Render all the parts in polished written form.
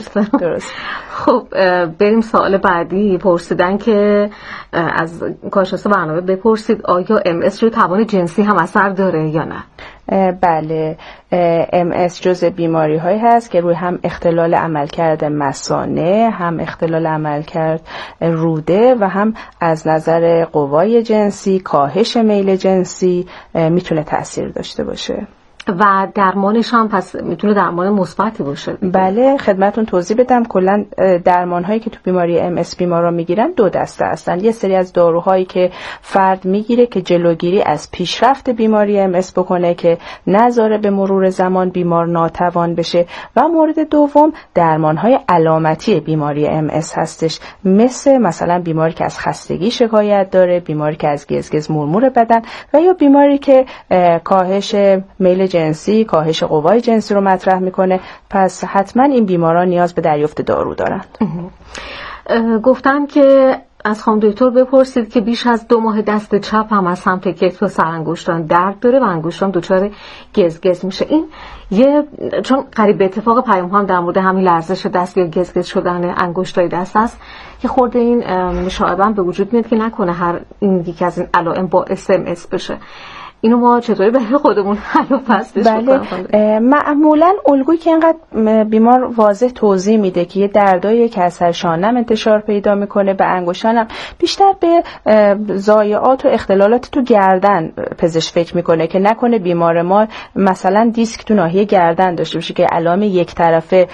درست. خب بریم سوال بعدی. پرسیدن که از کارشناس برنامه بپرسید آیا MS روی توان جنسی هم اثر داره یا نه؟ بله، MS جزء بیماری هایی هست که روی هم اختلال عملکرد مثانه، هم اختلال عملکرد روده و هم از نظر قوای جنسی، کاهش میل جنسی میتونه تأثیر داشته باشه. و درمانش هم پس میتونه درمان مثبتی باشه؟ بله، خدمتون توضیح بدم. کلا درمان هایی که تو بیماری MS بیماران میگیرن دو دسته هستن. یه سری از داروهایی که فرد میگیره که جلوگیری از پیشرفت بیماری MS بکنه که نذاره به مرور زمان بیمار ناتوان بشه، و مورد دوم درمان های علامتی بیماری MS هستش، مثلا بیماری که از خستگی شکایت داره، بیماری که از گزگز مورمور بدن، و یا بیماری که کاهش میل جنسی، کاهش قوای جنسی رو مطرح میکنه. پس حتما این بیماران نیاز به دریافت دارو دارند. گفتن که از خانم دکتر بپرسید که بیش از 2 ماه دست چپ هم از سمت کتف و سرانگشتان درد داره و انگشتان دچار گزگز میشه. این چون قریب به اتفاق پیام هم در مورد همین لرزش دست یا گزگز شدن انگشتای دست است که خورده این مشابه به وجود میاد که نکنه هر این یکی از این علائم باعث MS بشه. اینو ما چطوری برای خودمون حل و فصلش بله، معمولا الگویی که اینقدر بیمار واضح توضیح میده که یه دردایی که از سر شانم انتشار پیدا میکنه به انگشتانم، بیشتر به ضایعات و اختلالات تو گردن پزشک فکر میکنه که نکنه بیمار ما مثلا دیسک تو ناحیه گردن داشته باشه که علائم یک طرفه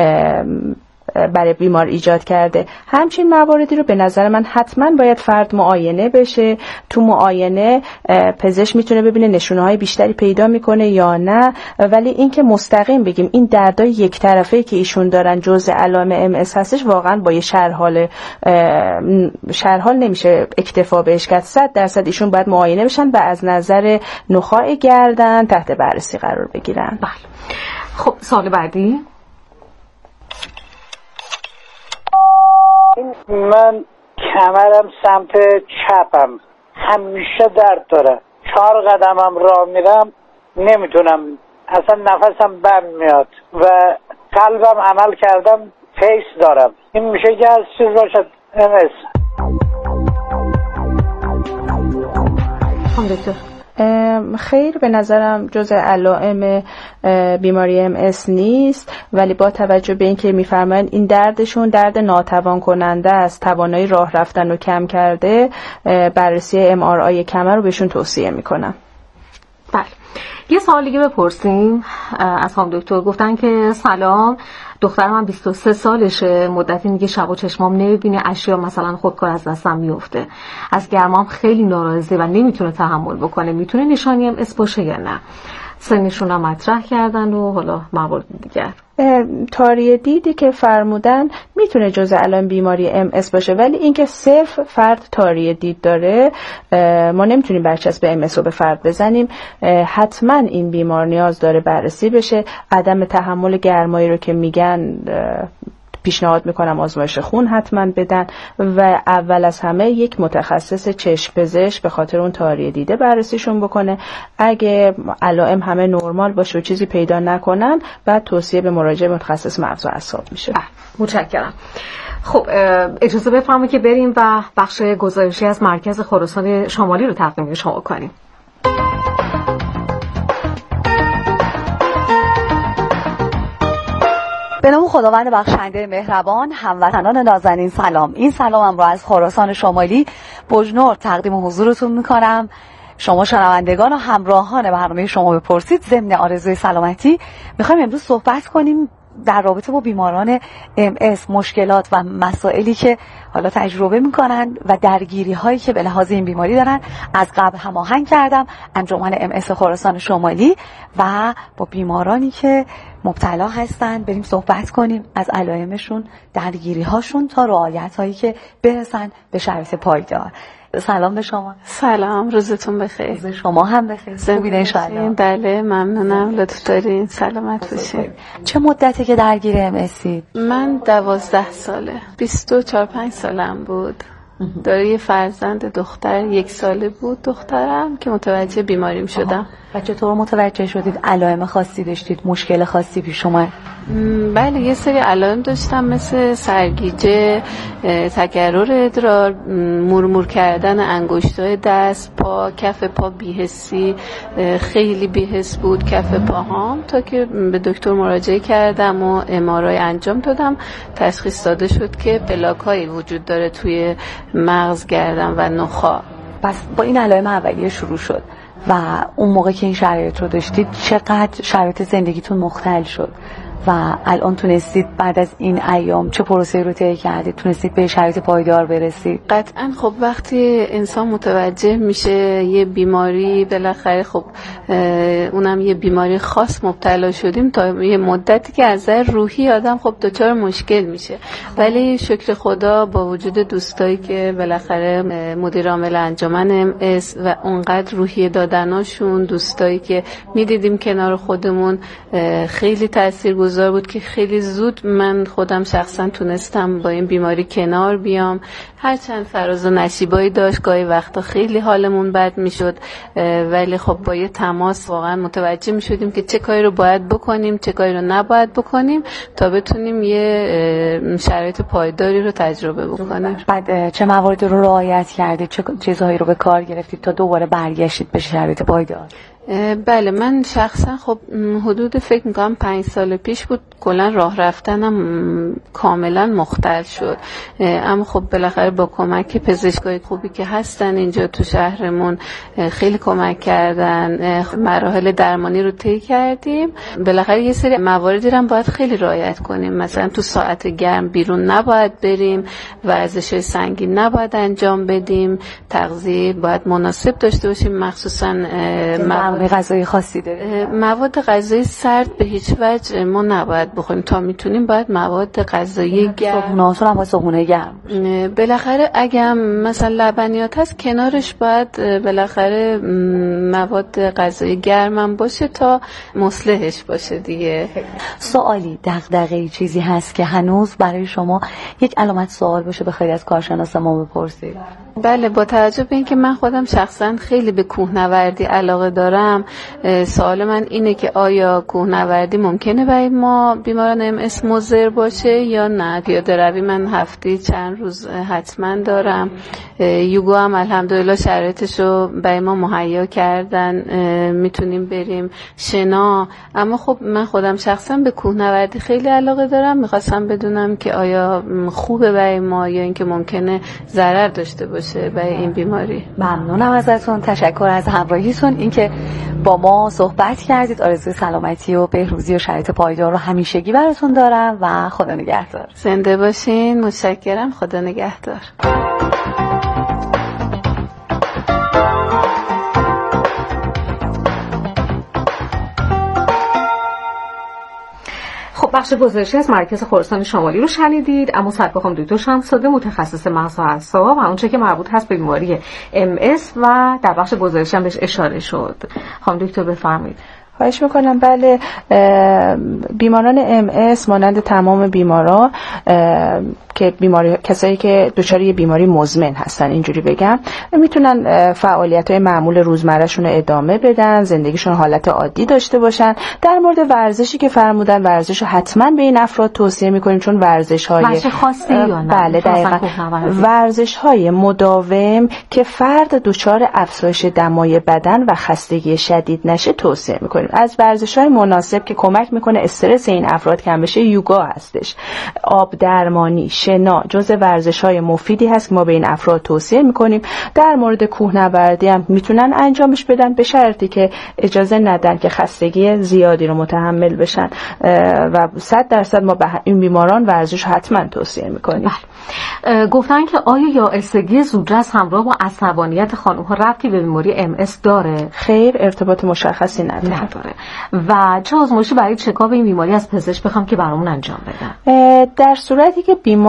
برای بیمار ایجاد کرده. همچین مواردی رو به نظر من حتما باید فرد معاینه بشه. تو معاینه پزشک میتونه ببینه نشونه‌های بیشتری پیدا میکنه یا نه، ولی اینکه مستقیم بگیم این دردای یک طرفه که ایشون دارن جزء علائم MS هستش، واقعا با یه شرحال نمیشه اکتفا بهش کرد. 100% ایشون باید معاینه بشن و از نظر نخاع گردن تحت بررسی قرار بگیرن. بله. خب سوال بعدی. من کمرم سمت چپم همیشه درد داره. 4 قدمم راه میرم نمیتونم، اصلا نفسم بند میاد و قلبم عمل کردم پیس دارم. این میشه که از چیز باشد MS. خیر، به نظرم جزء علائم بیماری MS نیست، ولی با توجه به اینکه میفرمایند این دردشون درد ناتوان کننده است، توانایی راه رفتن رو کم کرده، بررسی MRI کمر رو بهشون توصیه میکنم. بله. یه سوال دیگه بپرسیم از خانم دکتر. گفتن که سلام، دخترم من 23 سالشه، مدتی میگه شب و چشمام نمیبینه، اشیا مثلا خودکار از دستم میفته، از گرمام خیلی ناراضیه و نمیتونه تحمل بکنه. میتونه نشانی MS باشه یا نه؟ سنشون هم مطرح کردن و حالا موارد دیگر. تاری دیدی که فرمودن میتونه جزء علائم بیماری MS باشه، ولی اینکه صرف فرد تاری دید داره ما نمیتونیم برچسب MS رو به فرد بزنیم. حتما این بیمار نیاز داره بررسی بشه. عدم تحمل گرمایی رو که میگن پیشنهاد میکنم آزمایش خون حتما بدن و اول از همه یک متخصص چشم پزشک به خاطر اون تاری دیده بررسیشون بکنه. اگه علائم همه نرمال باشه و چیزی پیدا نکنن، بعد توصیه به مراجعه متخصص مغز و اعصاب میشه. متشکرم. خب اجازه بفرمایید که بریم و بخش گزارشی از مرکز خراسان شمالی رو تقدیم شما کنیم. به نام خداوند بخشنده مهربان، هموطنان نازنین سلام. این سلامم رو از خراسان شمالی بجنورد تقدیم حضورتون میکنم. شما شنوندگان و همراهان برنامه شما بپرسید، ضمن آرزوی سلامتی میخوایم امروز صحبت کنیم در رابطه با بیماران MS، مشکلات و مسائلی که حالا تجربه میکنن و درگیری هایی که به لحاظ این بیماری دارن. از قبل هماهنگ کردم انجمن MS خراسان شمالی و با بیمارانی که مبتلا هستن بریم صحبت کنیم از علائمشون، درگیری هاشون تا رعایت هایی که برسن به شرایط پایدار. سلام به شما. سلام، روزتون بخیر. روز شما هم بخیر. خوبین ان شاء الله؟ بله ممنونم، لطف دارین، سلامت باشین. چه مدتی که درگیر MSید؟ من 12 ساله، 24-25 سالم بود. داره یه فرزند دختر 1 ساله بود دخترم که متوجه بیماریم شدم. و چطور متوجه شدید؟ علائم خاصی داشتید؟ مشکل خاصی پیش اومد؟ بله یه سری علائم داشتم مثل سرگیجه، تکرر ادرار، مورمور کردن انگشتای دست، پا، کف پا بی‌حسی، خیلی بی‌حس بود کف پاهام، تا که به دکتر مراجعه کردم و MRI انجام دادم. تشخیص داده شد که پلاک‌هایی وجود داره توی مغز، گردن و نخاع. پس با این علائم اولیه شروع شد و اون موقع که این شرایط رو داشتید چقدر شرایط زندگیتون مختل شد و الان تونستید بعد از این ایام چه پروسه‌ای رو طی کردید؟ تونستید به شرایط پایدار برسید؟ قطعاً خب وقتی انسان متوجه میشه یه بیماری، بالاخره خب اونم یه بیماری خاص مبتلا شدیم، تا یه مدتی که از نظر روحی آدم خب دچار مشکل میشه. ولی شکر خدا با وجود دوستایی که بالاخره مدیر عامل انجمن MS و اونقدر روحیه دادناشون، دوستایی که میدیدیم کنار خودمون، خیلی تاثیرگذار بود که خیلی زود من خودم شخصا تونستم با این بیماری کنار بیام. هرچند فراز و نشیبایی داشت، گاهی وقتا خیلی حالمون بد میشد، ولی خب با یه تماس واقعا متوجه میشدیم که چه کاری رو باید بکنیم، چه کاری رو نباید بکنیم تا بتونیم یه شرایط پایداری رو تجربه بکنیم. بعد چه مواردی رو رعایت کردید؟ چه چیزهایی رو به کار گرفتید تا دوباره برگشتید به شرایط پایدار؟ بله من شخصا خب حدود فکر میکنم 5 سال پیش بود کلا راه رفتنم کاملا مختل شد. اما خب بالاخره با کمک پزشکای خوبی که هستن اینجا تو شهرمون خیلی کمک کردن، مراحل درمانی رو طی کردیم. بالاخره یه سری مواردی رو باید خیلی رعایت کنیم، مثلا تو ساعت گرم بیرون نباید بریم، ورزش سنگین نباید انجام بدیم، تغذیه باید مناسب داشته باشیم، مخصوصا مواد غذایی خاصی داره؟ مواد غذایی سرد به هیچ وجه ما نباید بخوریم، تا میتونیم باید مواد غذایی گرم، صبحونه گرم. بالاخره اگه مثلا لبنیات هست کنارش باید بالاخره مواد غذایی گرم هم باشه تا مصلحش باشه دیگه. سوالی، دغدغه‌ای، چیزی هست که هنوز برای شما یک علامت سوال باشه بخواید از کارشناس ما بپرسید؟ بله با توجه به اینکه من خودم شخصا خیلی به کوهنوردی علاقه دارم، سوال من اینه که آیا کوهنوردی ممکنه برای ما بیماران MS مضر باشه یا نه؟ پیاده روی من هفته چند روز حتما دارم، یوگا هم الحمدلله شرایطشو برای ما مهیا کردن، میتونیم بریم، شنا. اما خب من خودم شخصا به کوهنوردی خیلی علاقه دارم، میخواستم بدونم که آیا خوبه برای ما یا اینکه ممکنه ضرر داشته باشه برای این بیماری. ممنونم ازتون، تشکر از همراهیتون، اینکه با ما صحبت کردید. آرزوی سلامتی و بهروزی و شرایط پایدار رو همیشگی براتون دارم و خدا نگهدار. زنده باشین. متشکرم. خدا نگهدار. بخش گزارشی از مرکز خراسان شمالی رو شنیدید. اما سرکار خانم دکتر شمس‌زاده متخصص مغز و اعصاب و اونچه که مربوط هست به بیماری MS و در بخش گزارشی هم بهش اشاره شد. خانم دکتر بفرمایید. خواهش میکنم. بله، بیماران MS مانند تمام بیمارا که کسایی که دچار یه بیماری مزمن هستن، اینجوری بگم، میتونن فعالیت‌های معمول روزمره‌شون رو ادامه بدن، زندگیشون حالت عادی داشته باشن. در مورد ورزشی که فرمودن، ورزش رو حتما به این افراد توصیه میکنیم، چون ورزش‌های خاصی یا نه؟ بله دقیقاً، ورزش‌های مداوم که فرد دچار افزایش دمای بدن و خستگی شدید نشه توصیه میکنیم. از ورزش‌های مناسب که کمک میکنه استرس این افراد کم بشه، یوگا هستش. آب درمانی، شنا جزء ورزش‌های مفیدی هست که ما به این افراد توصیه میکنیم. در مورد کوهنوردی هم میتونن انجامش بدن، به شرطی که اجازه ندن که خستگی زیادی رو متحمل بشن و 100% ما به این بیماران ورزش حتما توصیه میکنیم. گفتن که آیا یائسگی زودرس همراه با عصبانیت خانم‌ها ربطی به بیماری MS داره؟ خیر، ارتباط مشخصی نداره. و چه آزمایشی برای چکاپ این بیماری از پزشک بخوام که برامون انجام بدن؟ در صورتی که بیمار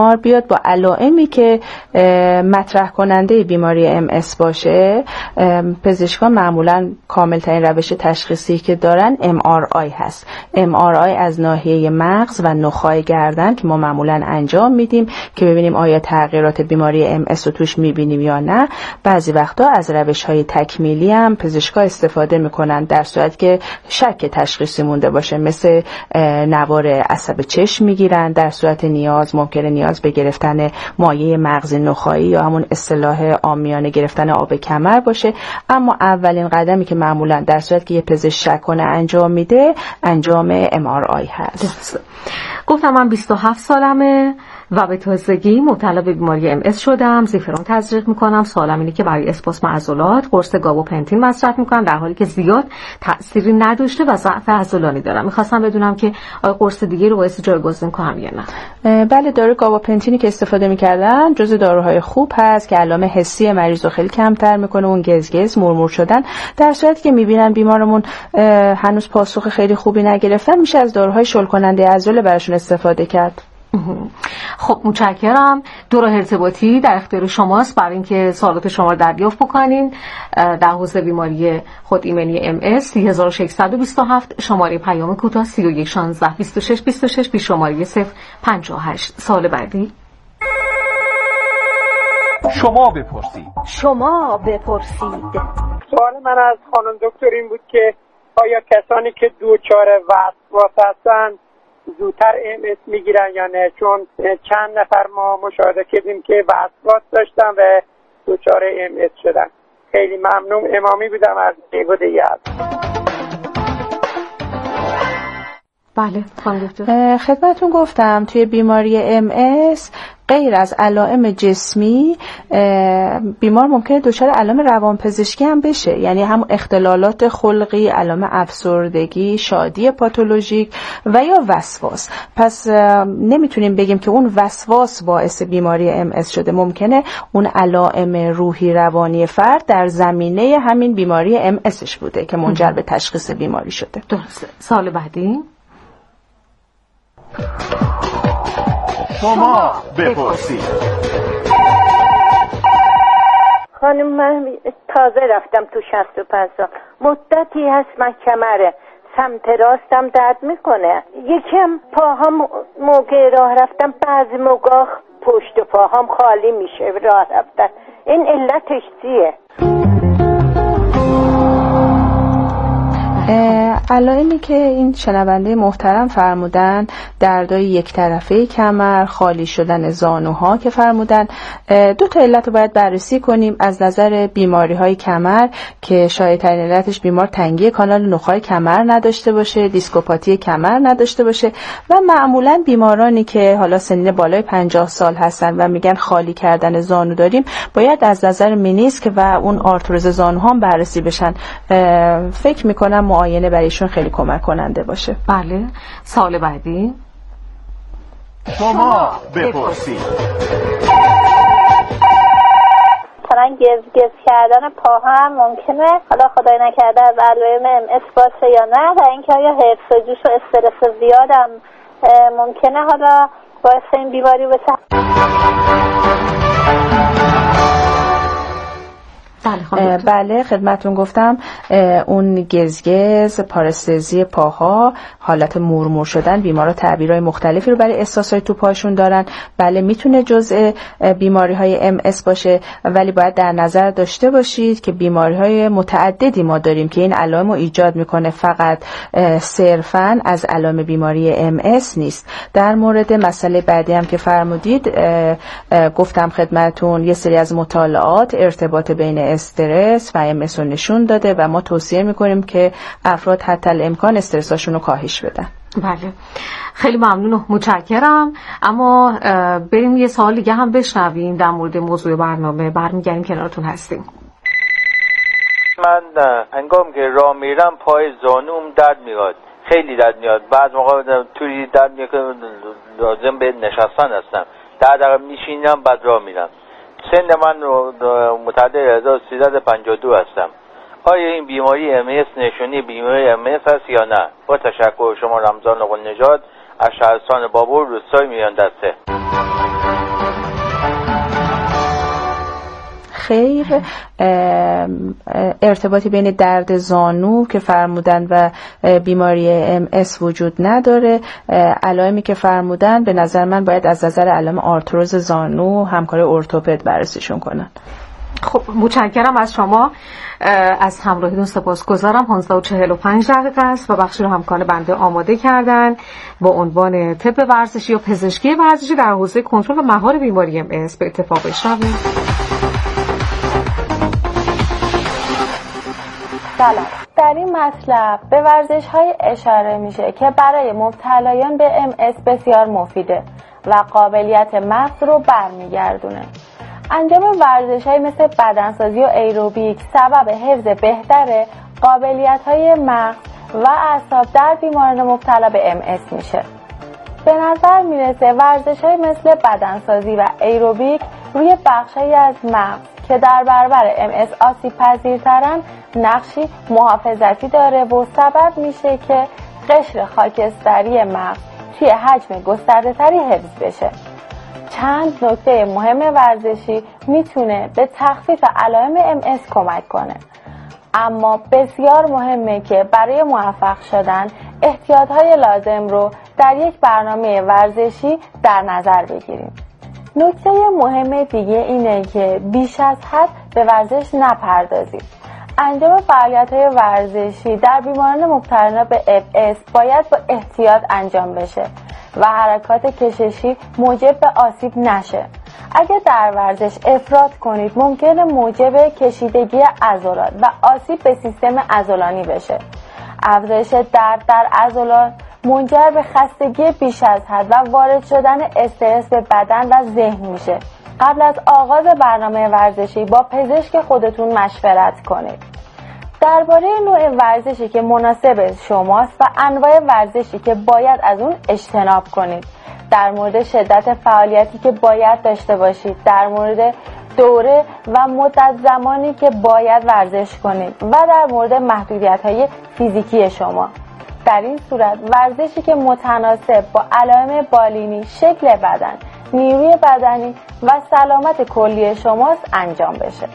بیمار بیاد با علائمی که مطرح کننده بیماری MS باشه، پزشکان معمولا کاملترین روش تشخیصی که دارن MRI هست. MRI از ناحیه مغز و نخاع گردن که ما معمولا انجام میدیم که ببینیم آیا تغییرات بیماری MS رو توش میبینیم یا نه. بعضی وقتا از روش‌های تکمیلی هم پزشکا استفاده میکنن در صورت که شک تشخیصی مونده باشه، مثل نوار عصب چشم میگیرن، در صورت نیاز ممکنه نیاز به گرفتن مایع مغزی نخاعی یا همون اصطلاح عامیانه گرفتن آب کمر باشه. اما اولین قدمی که معمولا در صورت که یه پزشک شک کنه انجام میده، انجام MRI هست. گفتم من 27 سالمه و به تازگی مبتلا به بیماری MS شدم. زیفرون تزریق میکنم. سوالم اینه که برای اسپاس معضلات قرص گاباپنتین مصرف میکنم در حالی که زیاد تأثیری نداشته و ضعف عضلانی دارم. میخواستم بدونم که آیا قرص دیگه رو باید جایگزین کنم یا نه؟ بله، داروی گاباپنتینی که استفاده میکردن جزو داروهای خوب هست که علائم حسی مریض رو خیلی کمتر میکنه، اون گزگز مورمور شدن. در صورتی که میبینن بیمارمون هنوز پاسخ خیلی خوبی نگرفتن، میشه از داروهای شل کننده عضله براشون استفاده کرد. خب متشکرم. دو راه ارتباطی در اختیار شماست برای اینکه سوالات شما رو دریافت بکنین در حوزه بیماری خود ایمنی MS. 3627 شماره پیام کوتاه 31 16 26 26 بی شماره 058. سوال بعدی. شما بپرسید. سوال من از خانم دکتر این بود که آیا کسانی که دچار وسواس هستن زودتر MS میگیرن یا نه؟ چون چند نفر ما مشاهده کردیم که وسواس داشتن و دچار MS شدن. خیلی ممنون. امامی بودم از بیگوده یاد. بله خانم دکتر. خدمتون گفتم توی بیماری MS غیر از علائم جسمی بیمار ممکنه دچار علائم روانپزشکی هم بشه، یعنی هم اختلالات خلقی، علائم افسردگی، شادی پاتولوژیک و یا وسواس. پس نمیتونیم بگیم که اون وسواس باعث بیماری MS شده. ممکنه اون علائم روحی روانی فرد در زمینه همین بیماری MSش بوده که منجر به تشخیص بیماری شده. درسته. سال بعدی. شما بپرسید. خانم من تازه رفتم تو 65 سال، مدتی هست من کمره سمت راستم درد میکنه، یکم پاهام موقع راه رفتم بعضی موقع پشت پاهام خالی میشه راه رفتن. این علتش چیه؟ علائمی که این شنونده محترم فرمودن، دردای یک طرفه کمر، خالی شدن زانوها که فرمودن، دو تا علت رو باید بررسی کنیم. از نظر بیماری های کمر که شایع‌ترین علتش بیمار تنگی کانال نخاع کمر نداشته باشه، دیسکوپاتی کمر نداشته باشه و معمولا بیمارانی که حالا سنین بالای 50 سال هستن و میگن خالی کردن زانو داریم، باید از نظر منیسک و اون آرتروز زانوها هم بررسی بشن. فکر میکنم معاینه برایشون خیلی کمک کننده باشه. بله. سوال بعدی. شما بپرسید. مثلا گز کردن پا هم ممکنه حالا خدای نکرده از علائم MS باشه یا نه، و اینکه آیا حفظ و جوش و استرس زیاد هم ممکنه حالا باعث این بیماری بشه؟ بله خدمتون گفتم اون گزگز، پارستزی پاها، حالت مورمور شدن، بیمارا تعبیرهای مختلفی رو برای احساسای تو پاشون دارن. بله میتونه جزء بیماری‌های MS باشه، ولی باید در نظر داشته باشید که بیماری‌های متعددی ما داریم که این علائم رو ایجاد میکنه، فقط صرفاً از علائم بیماری MS نیست. در مورد مسئله بعدی هم که فرمودید گفتم خدمتون یه سری از مطالعات ارتباط بین استرس و MS رو نشون داده و ما توصیه میکنیم که افراد حتی الامکان استرساشون رو کاهش بدن. بله خیلی ممنون و متشکرم. اما بریم یه سوال دیگه هم بشنویم در مورد موضوع برنامه. برمیگردیم کنارتون هستیم. من هنگام که راه میرم پای زانوم درد میاد، خیلی درد میاد. بعض موقع توی درد میاد که لازم به نشستن هستم، در میشینم بعد راه میرم. سن من متولد 1352 هستم. آیا این بیماری MS نشونی بیماری MS هست یا نه؟ با تشکر شما رمضان قل نجات از شهرستان بابور روستای میان دسته. خیر، ارتباطی بین درد زانو که فرمودن و بیماری MS وجود نداره. علائمی که فرمودن به نظر من باید از نظر علائم آرتروز زانو همکار ارتوپد بررسیشون کنن. خب متشکرم از شما. از همراهیتون سپاسگزارم. 15:45 است و بخشی رو همکار بنده آماده کردن با عنوان طب ورزشی یا پزشکی ورزشی در حوزه کنترل و مهار بیماری MS. به اتفاق بشنویم. سلام. در این مطلب به ورزش‌های اشاره میشه که برای مبتلایان به MS بسیار مفیده و قابلیت مغز رو برمیگردونه. انجام ورزش‌های مثل بدنسازی و ایروبیک سبب حفظ بهتر قابلیت‌های مغز و اعصاب در بیماران مبتلا به MS میشه. به نظر میرسه ورزش‌های مثل بدنسازی و ایروبیک روی بخش‌هایی از مغز که در برابر MS آسیب پذیرترن نقشی محافظتی داره و سبب میشه که قشر خاکستری مغز توی حجم گسترده‌تری حفظ بشه. چند نکته مهم ورزشی میتونه به تخفیف علائم MS کمک کنه، اما بسیار مهمه که برای موفق شدن احتیاطهای لازم رو در یک برنامه ورزشی در نظر بگیریم. نکته مهم دیگه اینه که بیش از حد به ورزش نپردازید. انجام فعالیت‌های ورزشی در بیماران مبتلا به MS باید با احتیاط انجام بشه و حرکات کششی موجب به آسیب نشه. اگه در ورزش افراط کنید ممکنه موجب کشیدگی عضلات و آسیب به سیستم عضلانی بشه. افزایش درد در عضلات منجر به خستگی بیش از حد و وارد شدن استرس به بدن و ذهن میشه. قبل از آغاز برنامه ورزشی با پزشک خودتون مشورت کنید درباره نوع ورزشی که مناسب شماست و انواع ورزشی که باید از اون اجتناب کنید. در مورد شدت فعالیتی که باید داشته باشید، در مورد دوره و مدت زمانی که باید ورزش کنید و در مورد محدودیت‌های فیزیکی شما. در این صورت ورزشی که متناسب با علائم بالینی، شکل بدن، نیروی بدنی و سلامت کلی شماست انجام بشه.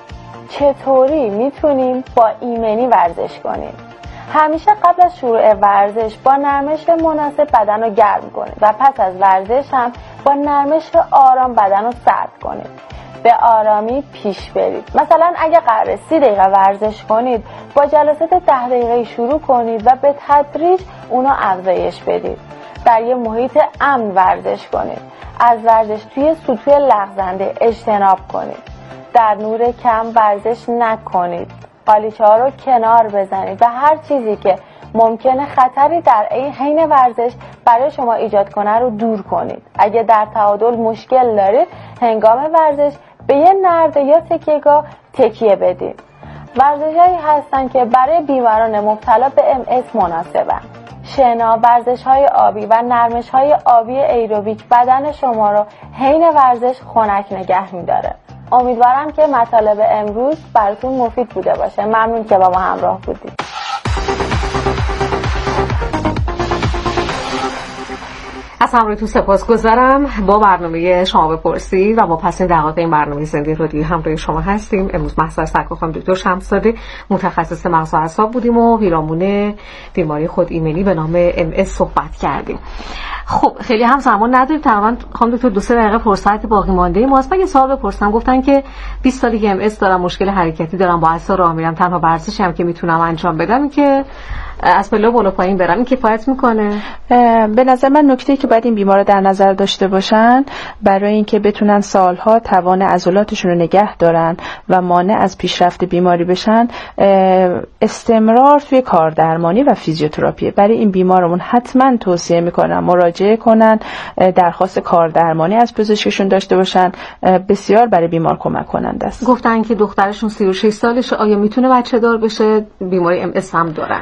چطوری میتونیم با ایمنی ورزش کنیم؟ همیشه قبل از شروع ورزش با نرمش مناسب بدن رو گرم کنید و پس از ورزش هم با نرمش آرام بدن رو سرد کنید. به آرامی پیش برید. مثلا اگه قراره 30 دقیقه ورزش کنید با جلسات 10 دقیقه شروع کنید و به تدریج اونا افزایش بدید. در یه محیط امن ورزش کنید. از ورزش توی سطوح لغزنده اجتناب کنید. در نور کم ورزش نکنید. قالیچه ها رو کنار بزنید و هر چیزی که ممکنه خطری در حین ورزش برای شما ایجاد کنه رو دور کنید. اگه در تعادل مشکل دارید هنگام ورزش به یه نرده یا تکیه‌گاه تکیه بدید. ورزش‌هایی هستن که برای بیماران مبتلا به MS مناسبن. شنا، ورزش‌های آبی و نرمش‌های آبی ایروبیک بدن شما رو حین ورزش خنک نگه می‌داره. امیدوارم که مطالب امروز براتون مفید بوده باشه. ممنون که با ما همراه بودید. از همراهیتون سپاسگزارم. با برنامه شما بپرسید و ما پس این دقایق این برنامه زنده رادیو همراه شما هستیم. امروز محضر سرکار خانم دکتر شمس‌زاده متخصص مغز و اعصاب بودیم و پیرامون بیماری خود ایمنی به نام MS صحبت کردیم. خب خیلی هم زمان نداریم، تقریبا خانم دکتر 2-3 دقیقه فرصت باقی مانده ماست. من یه سوال بپرسم. گفتن که 20 سالی که MS دارم، مشکل حرکتی دارم، با عصا راه میرم، تنها ورزشی هم که میتونم انجام بدم که از پله بالا پایین برم، این کفایت میکنه؟ به نظر من نکته‌ای که باید این بیمارا در نظر داشته باشن برای اینکه بتونن سالها توان عضلاتشون رو نگه دارن و مانع از پیشرفت بیماری بشن، استمرار توی کاردرمانی و فیزیوتراپی. برای این بیمارمون حتما توصیه میکنم مراجعه کنن، درخواست کاردرمانی از پزشکشون داشته باشن، بسیار برای بیمار کمک کننده است. گفتن که دخترشون 36 سالشه، آیا میتونه بچه دار بشه؟ بیماری MS هم دارن؟ بله،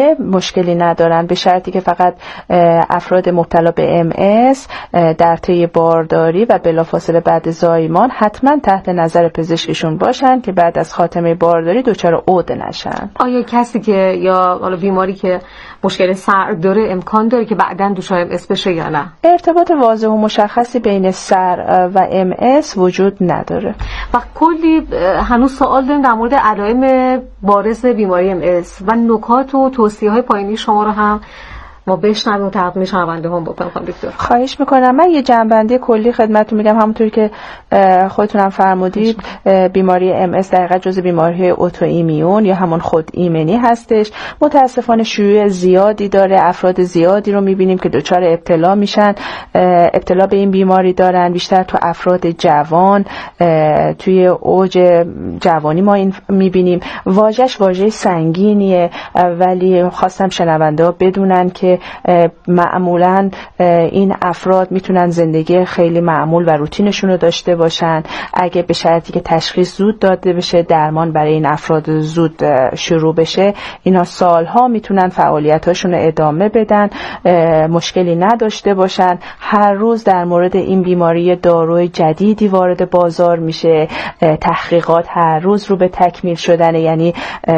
داره مشکلی ندارن، به شرطی که فقط افراد مبتلا به MS در طی بارداری و بلافاصله بعد زایمان حتما تحت نظر پزشکشون باشن که بعد از خاتمه بارداری دچار عقده نشن. آیا کسی که یا حالا بیماری که مشکل سر داره امکان داره که بعداً دچار MS بشه یا نه؟ ارتباط واضح و مشخصی بین سر و MS وجود نداره. و کلی هنوز سوال داریم در مورد علائم بارز بیماری MS و نکات و توصیه‌های پایینی شما رو هم ما بشنویم و تقدیم شنونده هم بکنم دکتر. خواهش میکنم. من یه جنبندی کلی خدمتتون میگم. همونطوری که خودتونم فرمودید بیماری MS دقیقاً جزو بیماری‌های اتوایمیون یا همون خود ایمنی هستش. متاسفانه شیوع زیادی داره، افراد زیادی رو میبینیم که دچار ابتلا میشن، ابتلا به این بیماری دارن، بیشتر تو افراد جوان، توی اوج جوانی ما این میبینیم. واژه‌اش واژه سنگینیه، ولی خواستم شنونده ها بدونن که معمولاً این افراد میتونن زندگی خیلی معمول و روتینشون رو داشته باشن اگه به شرطی که تشخیص زود داده بشه، درمان برای این افراد زود شروع بشه. اینا سالها میتونن فعالیتاشون رو ادامه بدن، مشکلی نداشته باشن. هر روز در مورد این بیماری داروی جدیدی وارد بازار میشه، تحقیقات هر روز رو به تکمیل شدن، یعنی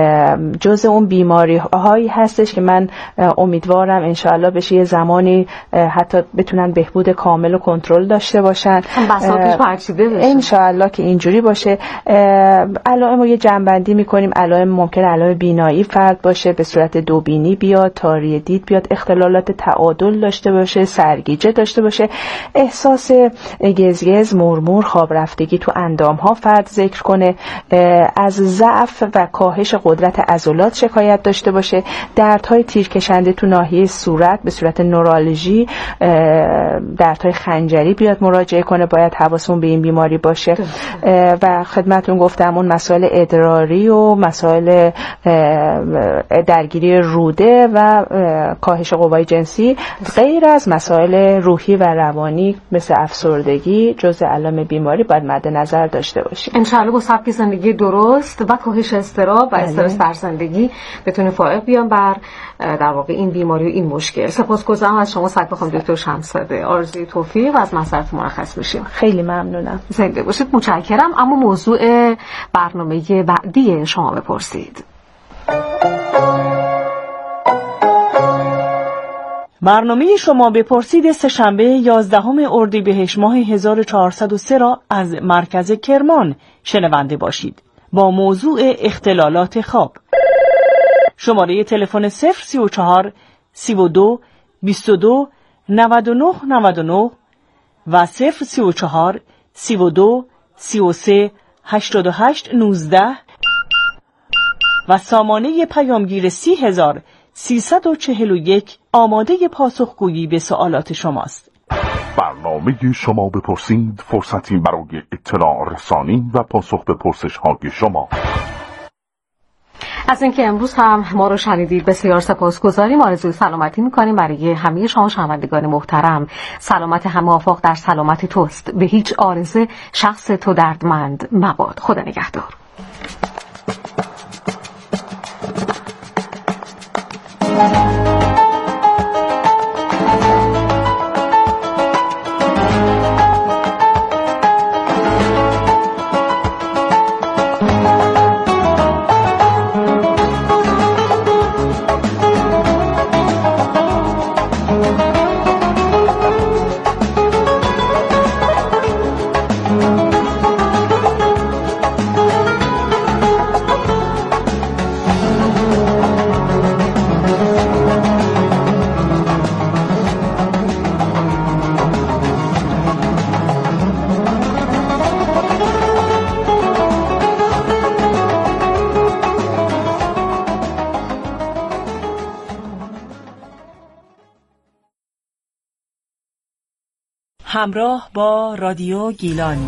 جزء اون بیماری هایی هستش که من امیدوارم انشاءالله بشه یه زمانی حتی بتونن بهبود کامل و کنترل داشته باشن، بساطش پرچیده بشه انشاءالله که اینجوری باشه. علائم رو یه جنبندی میکنیم. علائم ممکن علائم بینایی فرد باشه، به صورت دوبینی بیاد، تاری دید بیاد، اختلالات تعادل داشته باشه، سرگیجه داشته باشه، احساس گزگز، مرمور، خواب رفتگی تو اندام ها فرد ذکر کنه، از ضعف و کاهش قدرت عضلات شکایت داشته باشه، دردهای تیرکشنده تو ناحیه صورت به صورت نورالژی، دردهای خنجری بیاد مراجعه کنه. باید حواسمون به این بیماری باشه. و خدمتون گفتم اون مسائل ادراری و مسائل درگیری روده و کاهش قوای جنسی غیر از مسائل روحی و روانی مثل افسردگی جزء علائم بیماری باید مد نظر داشته باشیم. انشاءالله با سبک زندگی درست و کاهش اضطراب و استرس در زندگی بتونیم فائق بیان بر در واقع این بیماری و این مشکل. سپاسگزارم از شما سعی بخوام دکتر شمس‌زاده. آرزوی توفیق و از معذرت مرخص میشیم. خیلی ممنونم. زنده باشید. متشکرم. اما موضوع برنامه بعدی شما بپرسید. برنامه شما بپرسید سه‌شنبه 11 اردیبهشت ماه 1403 را از مرکز کرمان شنونده باشید با موضوع اختلالات خواب. شماره تلفن 034 32 22 99 99 و 034 32 33 88 19 و سامانه پیامگیر 30341 آماده پاسخگویی به سوالات شماست. برنامه شما بپرسید فرصتی برای اطلاع رسانی و پاسخ به پرسش‌های شما. از اینکه امروز هم ما رو شنیدید بسیار سپاسگزاریم. آرزوی سلامتی می‌کنیم برای همه شما شنوندگان محترم. سلامت همه آفاق در سلامت توست. به هیچ عارضه شخص تو دردمند مباد. خدا نگهدار. همراه با رادیو گیلان.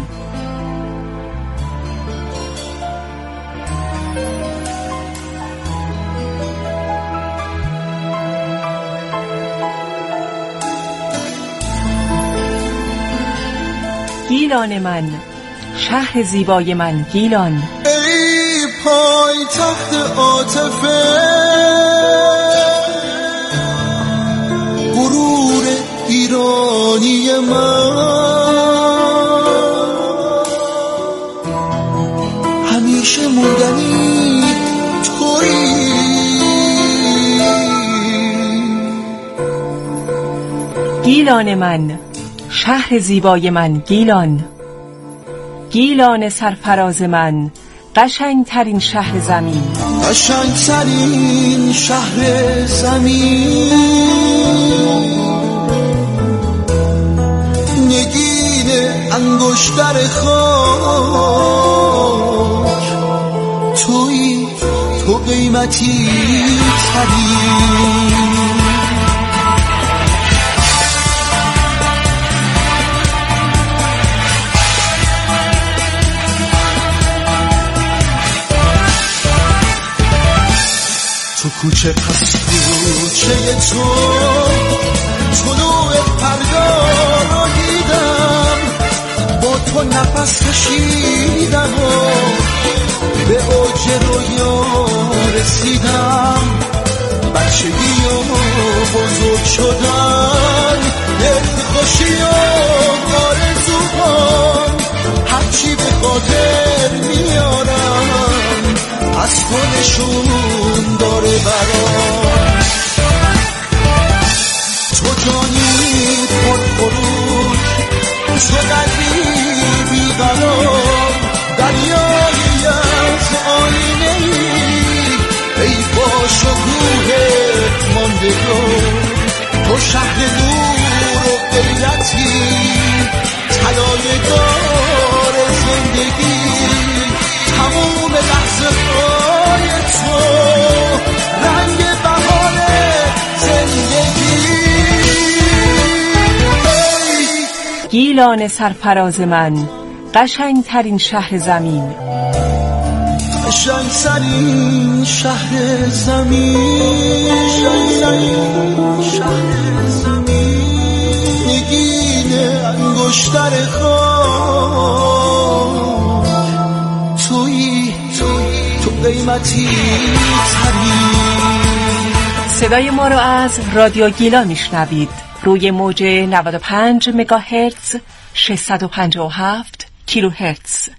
گیلان من، شهر زیبای من گیلان، ای پای تخت عاطفه غرور ایرانی من، همیشه موندنی تویی. گیلان من، شهر زیبای من گیلان، گیلان سرفراز من، قشنگترین شهر زمین، قشنگترین شهر زمین، نگین انگشتر خاک تویی، تو قیمتی ترین. تو کوچه پس کوچه تو طلوع فردا رو دیدم، با تو نفس کشیدم و به اوج رویا رسیدم. بچگی و بزرگ شدن، دلخوشی و آرزوان، هرچی به خاطر میارم از تو نشون داره برام. تو جانی پرخروش، تو قلبی بیقرار، دریایی از آینه‌ای، ای با شکوهت ماندگار. تو شهر نور و غیرتی، طلایه‌دار زندگی، تموم لحظه های تو، رنگ بهار زندگی. گیلان سرفراز من، قشنگترین شهر زمین، قشنگترین شهر زمین، قشنگترین شهر زمین، نگین انگشتر خاک تویی، تو قیمتی ترین. صدای ما را از رادیو گیلان میشنوید روی موج 95 مگاهرتز 657 کیلوهرتز.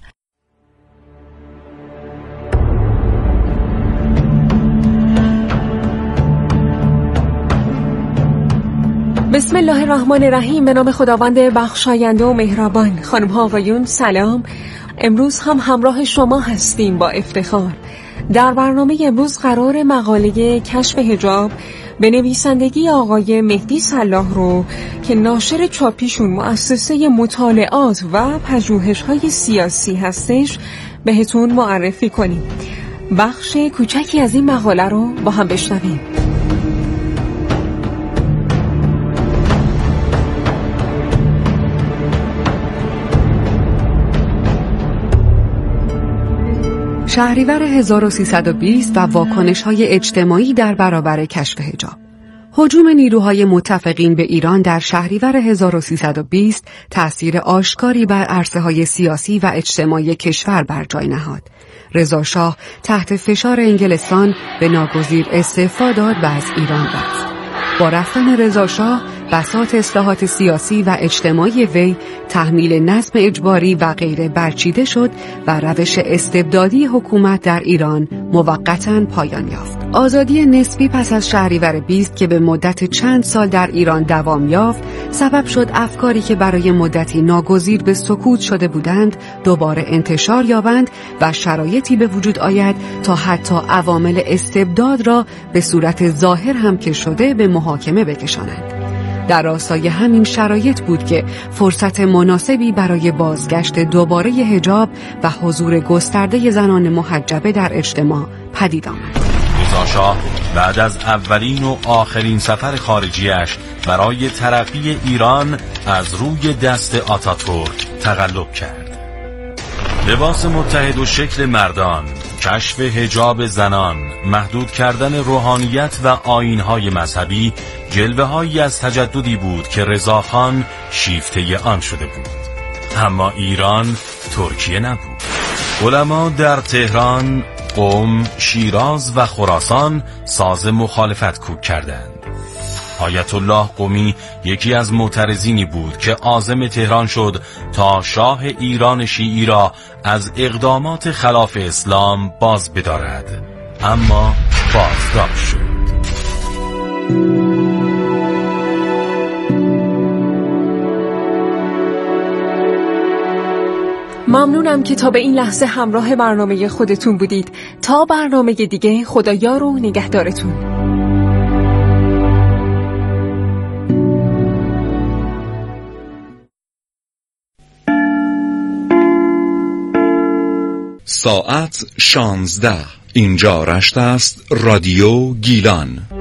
بسم الله الرحمن الرحیم. به نام خداوند بخشاینده و مهربان. خانم ها و آقایون سلام. امروز هم همراه شما هستیم با افتخار. در برنامه امروز قرار مقاله کشف حجاب به نویسندگی آقای مهدی صلاح رو که ناشر چاپیشون مؤسسه مطالعات و پژوهش‌های سیاسی هستش بهتون معرفی کنیم. بخش کوچکی از این مقاله رو با هم بشنویم. شهریور 1320 و واکنش‌های اجتماعی در برابر کشف حجاب. هجوم نیروهای متفقین به ایران در شهریور 1320 تأثیر آشکاری بر عرصه‌های سیاسی و اجتماعی کشور بر جای نهاد. رضا شاه تحت فشار انگلستان به ناگزیر استعفا داد و از ایران رفت. با رفتن رضا شاه بساط اصلاحات سیاسی و اجتماعی وی تحمیل نظم اجباری و غیره برچیده شد و روش استبدادی حکومت در ایران موقتاً پایان یافت. آزادی نسبی پس از شهریور 20 که به مدت چند سال در ایران دوام یافت، سبب شد افکاری که برای مدتی ناگزیر به سکوت شده بودند دوباره انتشار یابند و شرایطی به وجود آید تا حتی عوامل استبداد را به صورت ظاهر هم که شده به محاکمه بکشانند. در راستای همین شرایط بود که فرصت مناسبی برای بازگشت دوباره حجاب و حضور گسترده زنان محجبه در اجتماع پدید آمد. رضا شاه بعد از اولین و آخرین سفر خارجیش برای ترقی ایران از روی دست آتاتورک تقلب کرد. لباس متحد و شکل مردان، کشف حجاب زنان، محدود کردن روحانیت و آیین‌های مذهبی جلوه‌هایی از تجددی بود که رضاخان شیفته آن شده بود. اما ایران ترکیه نبود. علما در تهران، قم، شیراز و خراسان ساز مخالفت کوک کردند. آیت الله قمی یکی از معترضینی بود که عازم تهران شد تا شاه ایران شیعی را از اقدامات خلاف اسلام باز بدارد، اما بازداشت شد. ممنونم که تا به این لحظه همراه برنامه خودتون بودید. تا برنامه دیگه، خدایار و نگهدارتون. ساعت 16. اینجا رشت است رادیو گیلان.